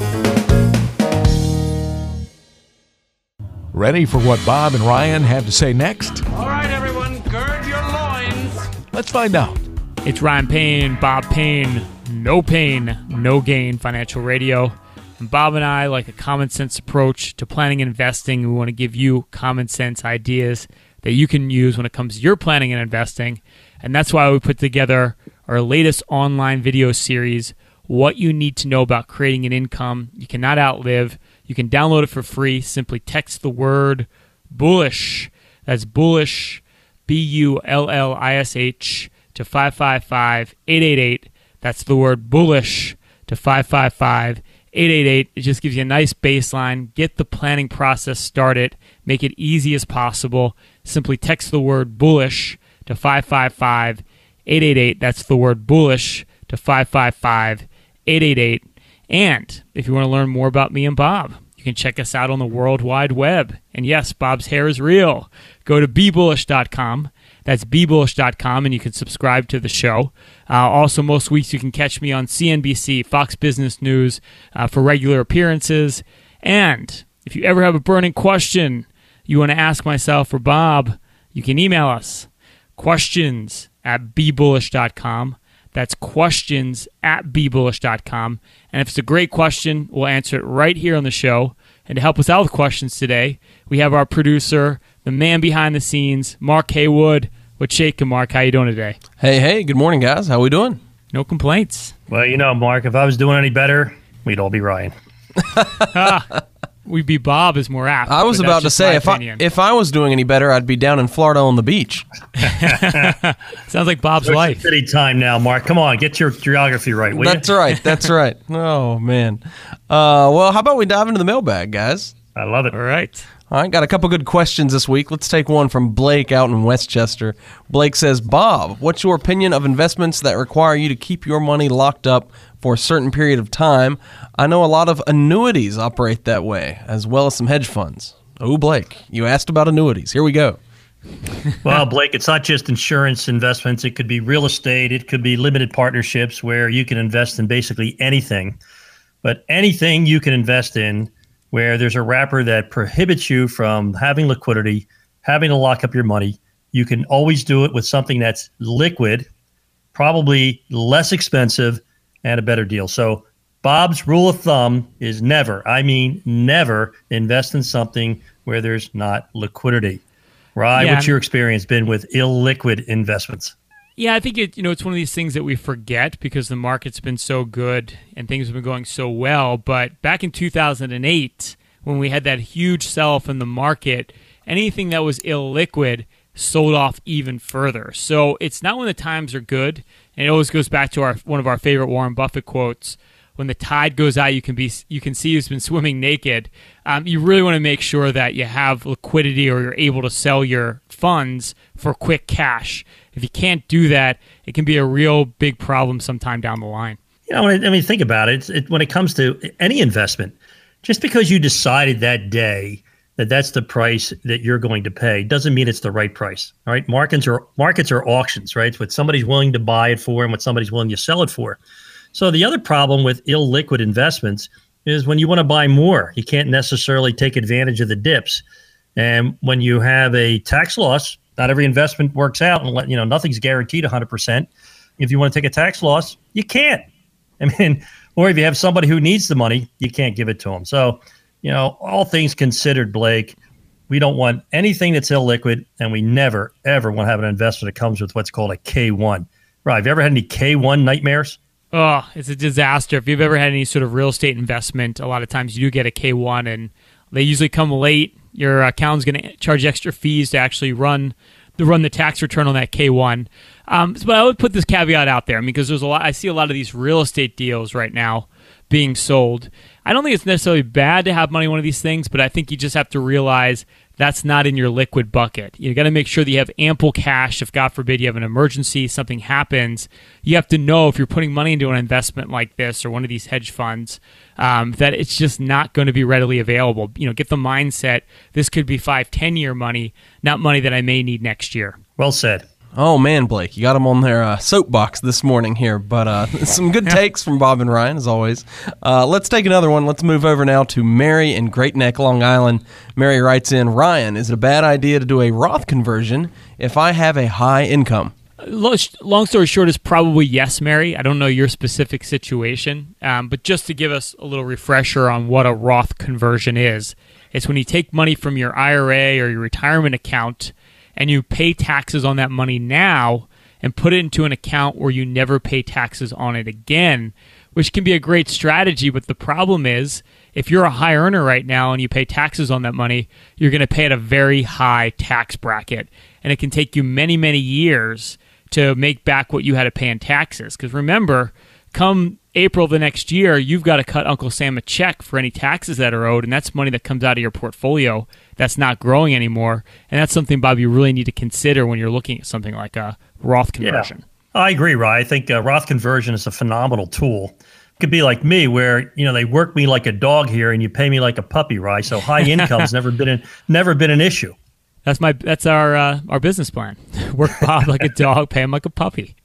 Ready for what Bob and Ryan have to say next? All right, everyone, gird your loins. Let's find out. It's Ryan Payne, Bob Payne, No Pain, No Gain Financial Radio. And Bob and I like a common sense approach to planning and investing. We want to give you common sense ideas that you can use when it comes to your planning and investing. And that's why we put together our latest online video series, What You Need to Know About Creating an Income You Cannot Outlive. You can download it for free. Simply text the word bullish. That's bullish, B U L L I S H, to five five five, eight eight eight. That's the word bullish to five five five, eight eight eight. It just gives you a nice baseline. Get the planning process started. Make it easy as possible. Simply text the word bullish to five five five, eight eight eight. That's the word bullish to five five five, eight eight eight. And if you want to learn more about me and Bob, you You can check us out on the World Wide Web. And yes, Bob's hair is real. Go to be bullish dot com. That's be bullish dot com, and you can subscribe to the show. Uh, also, most weeks you can catch me on C N B C, Fox Business News uh, for regular appearances. And if you ever have a burning question you want to ask myself or Bob, you can email us, questions at be bullish dot com. That's questions at be bullish dot com. And if it's a great question, we'll answer it right here on the show. And to help us out with questions today, we have our producer, the man behind the scenes, Mark Haywood. What's shaking, Mark? How you doing today? Hey, hey, good morning, guys. How we doing? No complaints. Well, you know, Mark, if I was doing any better, we'd all be Ryan. We'd be Bob is more apt. I was but about that's to just say, my if I, opinion. if I was doing any better, I'd be down in Florida on the beach. Sounds like Bob's It's life. city time now, Mark. Come on, get your geography right, will That's you? right. That's right. Oh, man. Uh, well, how about we dive into the mailbag, guys? I love it. All right. All right, got a couple good questions this week. Let's take one from Blake out in Westchester. Blake says, Bob, what's your opinion of investments that require you to keep your money locked up for a certain period of time? I know a lot of annuities operate that way, as well as some hedge funds. Oh, Blake, you asked about annuities. Here we go. Well, Blake, it's not just insurance investments. It could be real estate. It could be limited partnerships where you can invest in basically anything. But anything you can invest in where there's a wrapper that prohibits you from having liquidity, having to lock up your money, you can always do it with something that's liquid, probably less expensive, and a better deal. So Bob's rule of thumb is never, I mean never, invest in something where there's not liquidity. Right? Yeah, What's your experience been with illiquid investments? Yeah, I think it. You know, it's one of these things that we forget because the market's been so good and things have been going so well. But back in two thousand eight, when we had that huge sell-off in the market, anything that was illiquid sold off even further. So it's not when the times are good, and it always goes back to our one of our favorite Warren Buffett quotes. When the tide goes out, you can be you can see who's been swimming naked. Um, you really want to make sure that you have liquidity or you're able to sell your funds for quick cash. If you can't do that, it can be a real big problem sometime down the line. You know, I mean, think about it. it. When it comes to any investment, just because you decided that day that that's the price that you're going to pay doesn't mean it's the right price. All right, markets are markets are auctions, right? It's what somebody's willing to buy it for and what somebody's willing to sell it for. So the other problem with illiquid investments is when you want to buy more, you can't necessarily take advantage of the dips. And when you have a tax loss, not every investment works out, and let, you know nothing's guaranteed one hundred percent. If you want to take a tax loss, you can't. I mean, or if you have somebody who needs the money, you can't give it to them. So, you know, all things considered, Blake, we don't want anything that's illiquid, and we never, ever want to have an investment that comes with what's called a K one. Right? Have you ever had any K one nightmares? Oh, it's a disaster. If you've ever had any sort of real estate investment, a lot of times you do get a K one, and they usually come late. Your accountant's going to charge extra fees to actually run the run the tax return on that K one. Um, but I would put this caveat out there because there's a lot. I see a lot of these real estate deals right now being sold. I don't think it's necessarily bad to have money in one of these things, but I think you just have to realize that's not in your liquid bucket. You got to make sure that you have ample cash. If God forbid you have an emergency, something happens, you have to know if you're putting money into an investment like this or one of these hedge funds, um, that it's just not going to be readily available. You know, get the mindset this could be five, ten year money, not money that I may need next year. Well said. Oh, man, Blake, you got them on their uh, soapbox this morning here, but uh, some good takes from Bob and Ryan, as always. Uh, let's take another one. Let's move over now to Mary in Great Neck, Long Island. Mary writes in, Ryan, is it a bad idea to do a Roth conversion if I have a high income? Long story short is probably yes, Mary. I don't know your specific situation, um, but just to give us a little refresher on what a Roth conversion is, it's when you take money from your I R A or your retirement account and you pay taxes on that money now and put it into an account where you never pay taxes on it again, which can be a great strategy. But the problem is, if you're a high earner right now and you pay taxes on that money, you're going to pay at a very high tax bracket. And it can take you many, many years to make back what you had to pay in taxes. Because remember, come April of the next year, you've got to cut Uncle Sam a check for any taxes that are owed, and that's money that comes out of your portfolio that's not growing anymore. And that's something, Bob, you really need to consider when you're looking at something like a Roth conversion. Yeah, I agree, Ryan. I think uh, Roth conversion is a phenomenal tool. could be like me where, you know, they work me like a dog here and you pay me like a puppy, right? So high income's never been an, never been an issue. That's my that's our uh, our business plan. Work Bob like a dog, pay him like a puppy.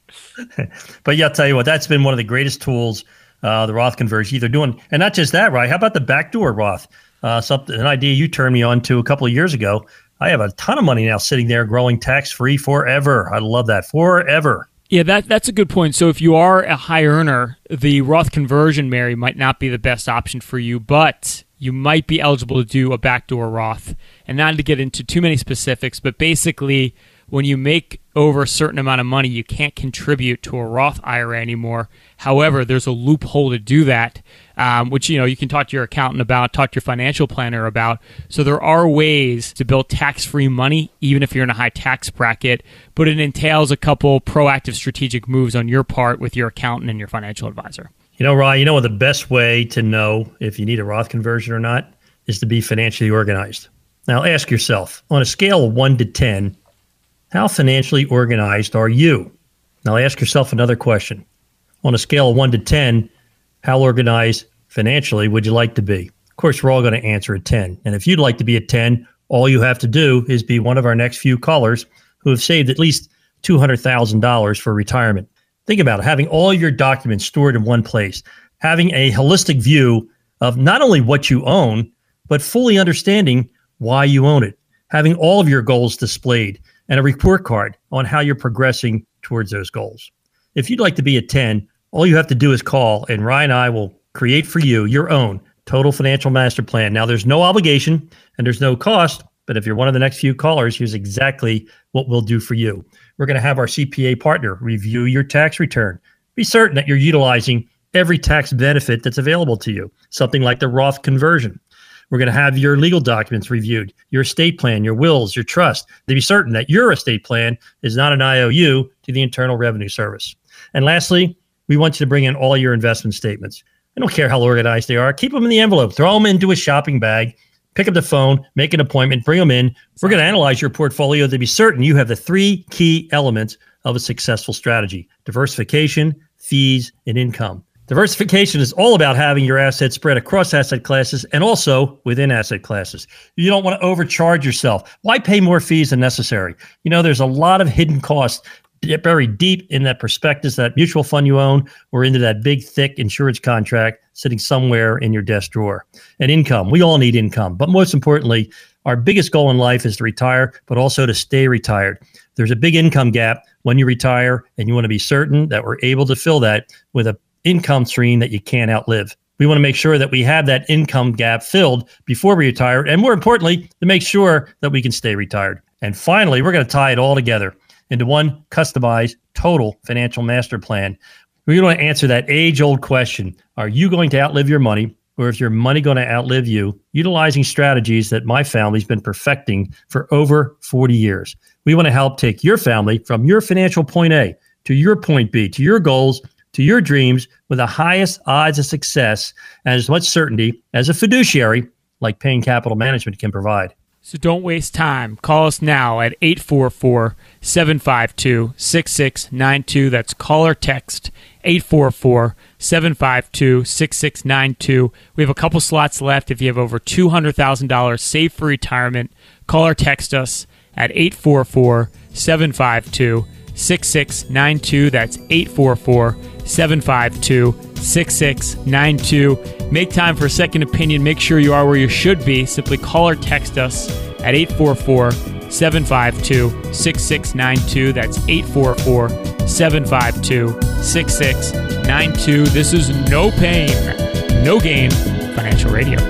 But yeah, I'll tell you what, that's been one of the greatest tools, uh, the Roth conversion. Either doing, and not just that, right? How about the backdoor Roth? Uh, something, an idea you turned me on to a couple of years ago. I have a ton of money now sitting there growing tax-free forever. I love that, forever. Yeah, that that's a good point. So if you are a high earner, the Roth conversion, Mary, might not be the best option for you, but you might be eligible to do a backdoor Roth. And not to get into too many specifics, but basically when you make over a certain amount of money, you can't contribute to a Roth I R A anymore. However, there's a loophole to do that, um, which you know you can talk to your accountant about, talk to your financial planner about. So there are ways to build tax-free money, even if you're in a high tax bracket, but it entails a couple proactive strategic moves on your part with your accountant and your financial advisor. You know, Ryan, you know what the best way to know if you need a Roth conversion or not is to be financially organized. Now ask yourself, on a scale of one to ten, how financially organized are you? Now ask yourself another question. On a scale of one to ten, how organized financially would you like to be? Of course, we're all going to answer a ten. And if you'd like to be a ten, all you have to do is be one of our next few callers who have saved at least two hundred thousand dollars for retirement. Think about it, having all your documents stored in one place, having a holistic view of not only what you own, but fully understanding why you own it, having all of your goals displayed, and a report card on how you're progressing towards those goals. If you'd like to be a ten, all you have to do is call, and Ryan and I will create for you your own total financial master plan. Now, there's no obligation and there's no cost, but if you're one of the next few callers, here's exactly what we'll do for you. We're going to have our C P A partner review your tax return. Be certain that you're utilizing every tax benefit that's available to you, something like the Roth conversion. We're going to have your legal documents reviewed, your estate plan, your wills, your trust, to be certain that your estate plan is not an I O U to the Internal Revenue Service. And lastly, we want you to bring in all your investment statements. I don't care how organized they are. Keep them in the envelope. Throw them into a shopping bag. Pick up the phone, make an appointment, bring them in. We're going to analyze your portfolio to be certain you have the three key elements of a successful strategy: diversification, fees, and income. Diversification is all about having your assets spread across asset classes and also within asset classes. You don't want to overcharge yourself. Why pay more fees than necessary? You know, there's a lot of hidden costs buried deep in that prospectus, that mutual fund you own, or into that big, thick insurance contract sitting somewhere in your desk drawer. And income. We all need income. But most importantly, our biggest goal in life is to retire, but also to stay retired. There's a big income gap when you retire, and you want to be certain that we're able to fill that with a income stream that you can't outlive. We want to make sure that we have that income gap filled before we retire, and more importantly, to make sure that we can stay retired. And finally, we're going to tie it all together into one customized total financial master plan. We're going to answer that age-old question: are you going to outlive your money, or is your money going to outlive you? Utilizing strategies that my family's been perfecting for over forty years. We want to help take your family from your financial point A to your point B, to your goals, to your dreams, with the highest odds of success and as much certainty as a fiduciary like Payne Capital Management can provide. So don't waste time. Call us now at eight four four, seven five two, six six nine two. That's call or text eight four four, seven five two, six six nine two. We have a couple slots left. If you have over two hundred thousand dollars saved for retirement, call or text us at eight four four, seven five two, six six nine two. That's eight four four, seven five two, six six nine two. Make time for a second opinion. Make sure you are where you should be. Simply call or text us at eight four four, seven five two, six six nine two. That's eight four four, seven five two, six six nine two. This is No Pain, No Gain Financial Radio.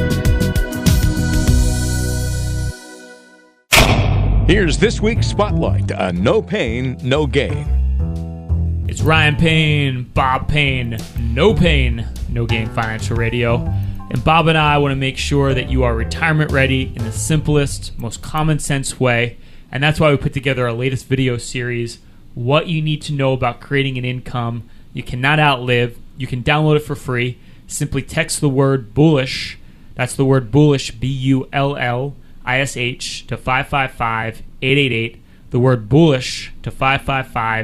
Here's this week's Spotlight on No Pain, No Gain. It's Ryan Payne, Bob Payne, No Pain, No Gain Financial Radio. And Bob and I want to make sure that you are retirement ready in the simplest, most common sense way. And that's why we put together our latest video series, What You Need to Know About Creating an Income You Cannot Outlive. You can download it for free. Simply text the word bullish. That's the word bullish, B U L L I S H, to five five five, eight eight eight. The word bullish to five five five,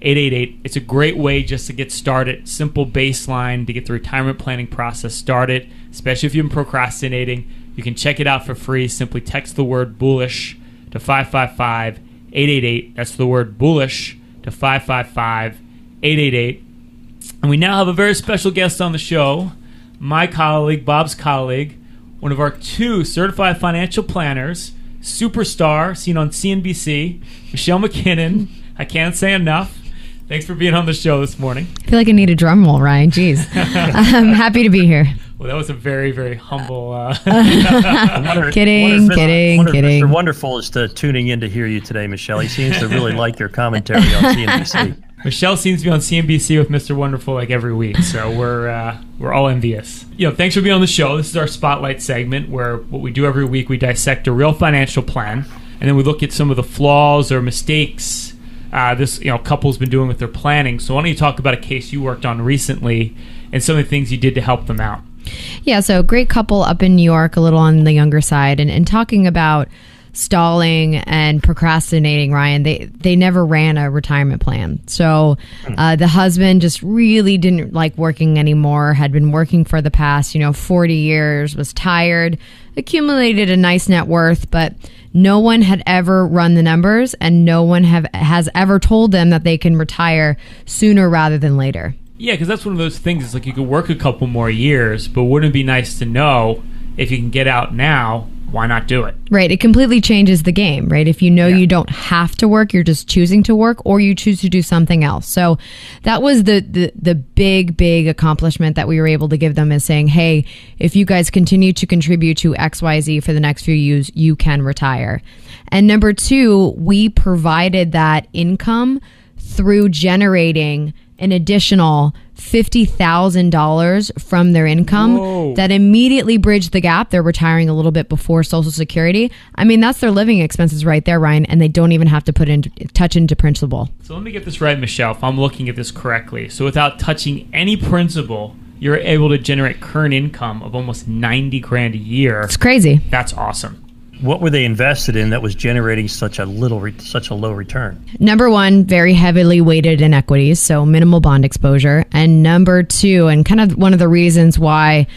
eight eight eight. It's a great way just to get started. Simple baseline to get the retirement planning process started, especially if you've been procrastinating. You can check it out for free. Simply text the word bullish to five five five, eight eight eight. That's the word bullish to five five five, eight eight eight. And we now have a very special guest on the show, my colleague, Bob's colleague, one of our two certified financial planners, superstar, seen on C N B C, Michelle McKinnon. I can't say enough. Thanks for being on the show this morning. I feel like I need a drum roll, Ryan. Jeez. I'm happy to be here. Well, that was a very, very humble... Uh... wonder, kidding, wonder kidding, wonder kidding. Mister Wonderful is to tuning in to hear you today, Michelle. He seems to really like your commentary on C N B C. Michelle seems to be on C N B C with Mister Wonderful like every week, so we're uh, we're all envious. You know, thanks for being on the show. This is our Spotlight segment where what we do every week, we dissect a real financial plan, and then we look at some of the flaws or mistakes uh, this you know couple's been doing with their planning. So why don't you talk about a case you worked on recently and some of the things you did to help them out? Yeah, so great couple up in New York, a little on the younger side, and, and talking about stalling and procrastinating, Ryan, they they never ran a retirement plan. So uh, the husband just really didn't like working anymore, had been working for the past, you know, forty years, was tired, accumulated a nice net worth, but no one had ever run the numbers and no one have has ever told them that they can retire sooner rather than later. Yeah, because that's one of those things. It's like you could work a couple more years, but wouldn't it be nice to know if you can get out now, why not do it? Right. It completely changes the game, right? If you know yeah. you don't have to work, you're just choosing to work, or you choose to do something else. So that was the, the, the big, big accomplishment that we were able to give them, is saying, hey, if you guys continue to contribute to X Y Z for the next few years, you can retire. And number two, we provided that income through generating an additional fifty thousand dollars from their income. Whoa. That immediately bridged the gap. They're retiring a little bit before Social Security. I mean, that's their living expenses right there, Ryan, and they don't even have to put in touch into principal. So let me get this right, Michelle, if I'm looking at this correctly. So without touching any principal, you're able to generate current income of almost ninety grand a year. It's crazy. That's awesome. What were they invested in that was generating such a little, re- such a low return? Number one, very heavily weighted in equities, so minimal bond exposure. And number two, and kind of one of the reasons why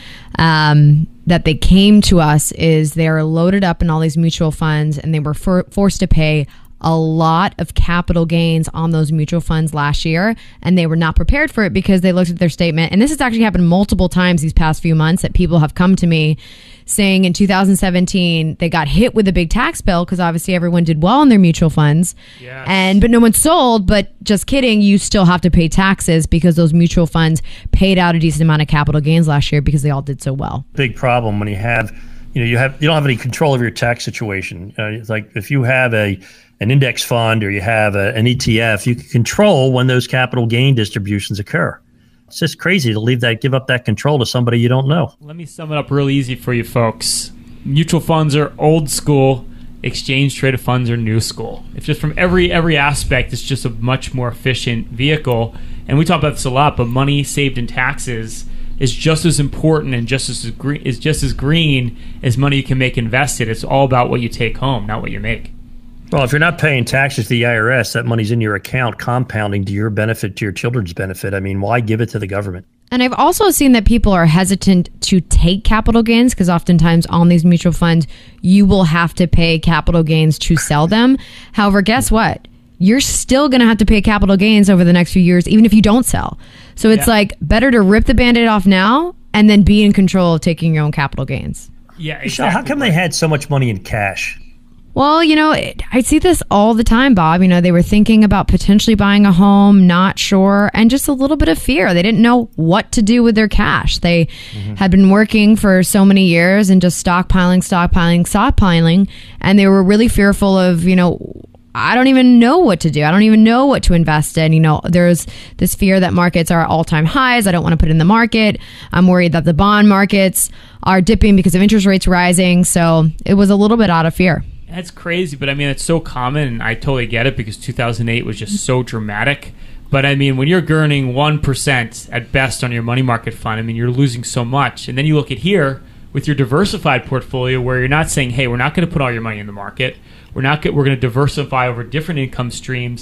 um, that they came to us, is they are loaded up in all these mutual funds, and they were for- forced to pay a lot of capital gains on those mutual funds last year, and they were not prepared for it because they looked at their statement. And this has actually happened multiple times these past few months, that people have come to me saying in two thousand seventeen they got hit with a big tax bill because obviously everyone did well in their mutual funds. Yes. And but no one sold. But just kidding, you still have to pay taxes because those mutual funds paid out a decent amount of capital gains last year because they all did so well. Big problem when you have, you know, you have you don't have any control of your tax situation. Uh, it's like if you have a an index fund or you have a, an E T F, you can control when those capital gain distributions occur. It's just crazy to leave that, give up that control to somebody you don't know. Let me sum it up real easy for you folks. Mutual funds are old school. Exchange traded funds are new school. It's just from every every aspect, it's just a much more efficient vehicle. And we talk about this a lot, but money saved in taxes is just as important and just as green, is just as green as money you can make invested. It's all about what you take home, not what you make. Well, if you're not paying taxes to the I R S, that money's in your account compounding to your benefit, to your children's benefit. I mean, why give it to the government? And I've also seen that people are hesitant to take capital gains because oftentimes on these mutual funds, you will have to pay capital gains to sell them. However, guess what? You're still going to have to pay capital gains over the next few years, even if you don't sell. So it's yeah. like better to rip the Band-Aid off now and then be in control of taking your own capital gains. Yeah, exactly. Michelle, how come they had so much money in cash? Well, you know, it, I see this all the time, Bob. You know, they were thinking about potentially buying a home, not sure, and just a little bit of fear. They didn't know what to do with their cash. They mm-hmm. had been working for so many years and just stockpiling, stockpiling, stockpiling, and they were really fearful of, you know, I don't even know what to do. I don't even know what to invest in. You know, there's this fear that markets are at all-time highs. I don't want to put in the market. I'm worried that the bond markets are dipping because of interest rates rising. So it was a little bit out of fear. That's crazy, but I mean, it's so common, and I totally get it because two thousand eight was just so dramatic. But I mean, when you're earning one percent at best on your money market fund, I mean, you're losing so much. And then you look at here with your diversified portfolio where you're not saying, hey, we're not going to put all your money in the market. We're not. We're going to diversify over different income streams.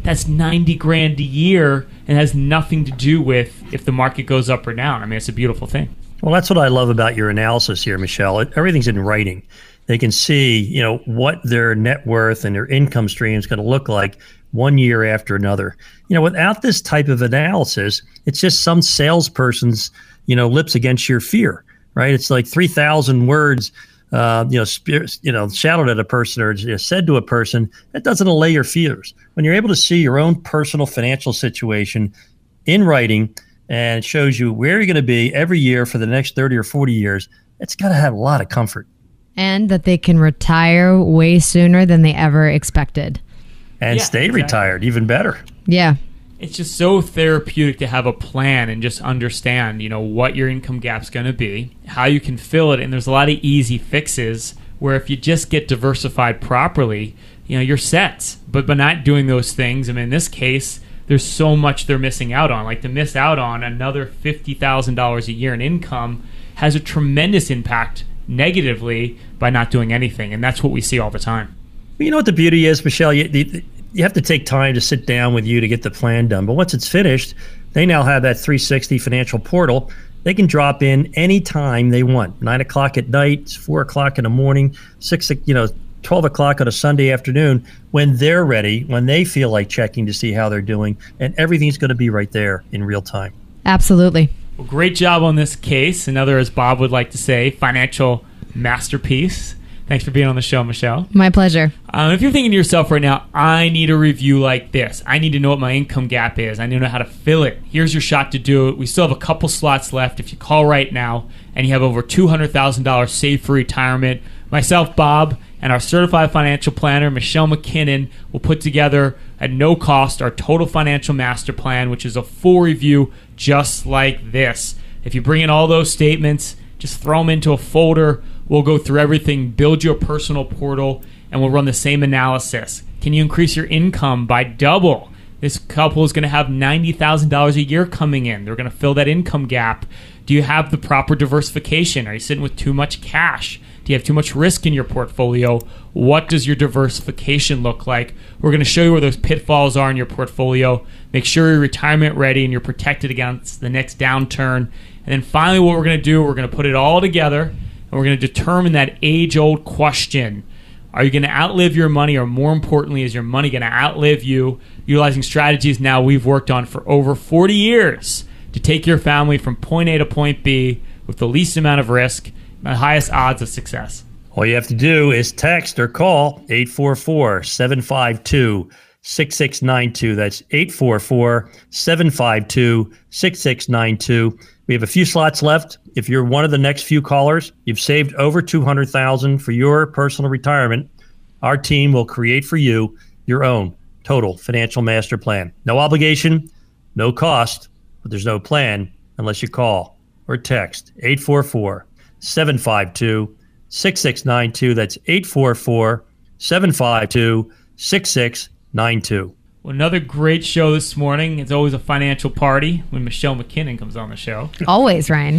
That's ninety grand a year and has nothing to do with if the market goes up or down. I mean, it's a beautiful thing. Well, that's what I love about your analysis here, Michelle. It, everything's in writing. They can see, you know, what their net worth and their income stream is going to look like one year after another. You know, without this type of analysis, it's just some salesperson's, you know, lips against your fear, right? It's like three thousand words, uh, you know, sp- you know, shouted at a person or you know, said to a person. That doesn't allay your fears. When you're able to see your own personal financial situation in writing, and it shows you where you're going to be every year for the next thirty or forty years, it's got to have a lot of comfort. And that they can retire way sooner than they ever expected. And Yeah, stay exactly. retired, even better. Yeah. It's just so therapeutic to have a plan and just understand, you know, what your income gap's going to be, how you can fill it, and there's a lot of easy fixes where if you just get diversified properly, you know, you're set. But by not doing those things, I mean, in this case, there's so much they're missing out on. Like to miss out on another fifty thousand dollars a year in income has a tremendous impact negatively by not doing anything, and that's what we see all the time. You know what the beauty is, Michelle? You, you, you have to take time to sit down with you to get the plan done. But once it's finished, they now have that three sixty financial portal. They can drop in any time they want. Nine o'clock at night, four o'clock in the morning, six, you know, twelve o'clock on a Sunday afternoon, when they're ready, when they feel like checking to see how they're doing, and everything's going to be right there in real time. Absolutely. Well, great job on this case. Another, as Bob would like to say, financial masterpiece. Thanks for being on the show, Michelle. My pleasure. Um, if you're thinking to yourself right now, I need a review like this. I need to know what my income gap is. I need to know how to fill it. Here's your shot to do it. We still have a couple slots left. If you call right now and you have over two hundred thousand dollars saved for retirement, myself, Bob, and our certified financial planner, Michelle McKinnon, will put together at no cost our total financial master plan, which is a full review just like this. If you bring in all those statements, just throw them into a folder. We'll go through everything, build you a personal portal, and we'll run the same analysis. Can you increase your income by double? This couple is going to have ninety thousand dollars a year coming in. They're going to fill that income gap. Do you have the proper diversification? Are you sitting with too much cash? Do you have too much risk in your portfolio? What does your diversification look like? We're going to show you where those pitfalls are in your portfolio. Make sure you're retirement ready and you're protected against the next downturn. And then finally, what we're going to do, we're going to put it all together, and we're going to determine that age-old question. Are you going to outlive your money, or more importantly, is your money going to outlive you? Utilizing strategies now we've worked on for over forty years to take your family from point A to point B with the least amount of risk and the highest odds of success. All you have to do is text or call eight four four, seven five two, six six nine two. That's eight four four, seven five two, six six nine two. We have a few slots left. If you're one of the next few callers, you've saved over two hundred thousand dollars for your personal retirement. Our team will create for you your own total financial master plan. No obligation, no cost, but there's no plan unless you call or text eight four four, seven five two, six six nine two. That's eight four four, seven five two, six six nine two. Well, another great show this morning. It's always a financial party when Michelle McKinnon comes on the show. Always, Ryan.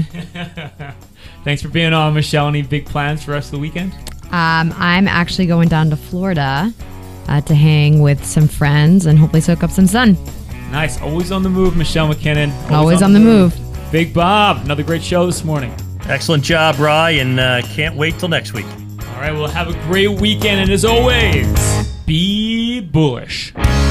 Thanks for being on, Michelle. Any big plans for the rest of the weekend? Um, I'm actually going down to Florida uh, to hang with some friends and hopefully soak up some sun. Nice. Always on the move, Michelle McKinnon. Always, Always on the move. Big Bob, another great show this morning. Excellent job, Rye, and uh, can't wait till next week. All right, well, have a great weekend, and as always, be bullish.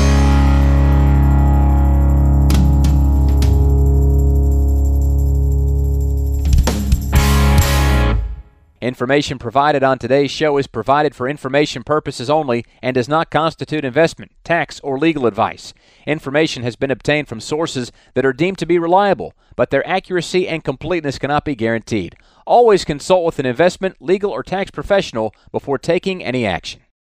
Information provided on today's show is provided for information purposes only and does not constitute investment, tax, or legal advice. Information has been obtained from sources that are deemed to be reliable, but their accuracy and completeness cannot be guaranteed. Always consult with an investment, legal, or tax professional before taking any action.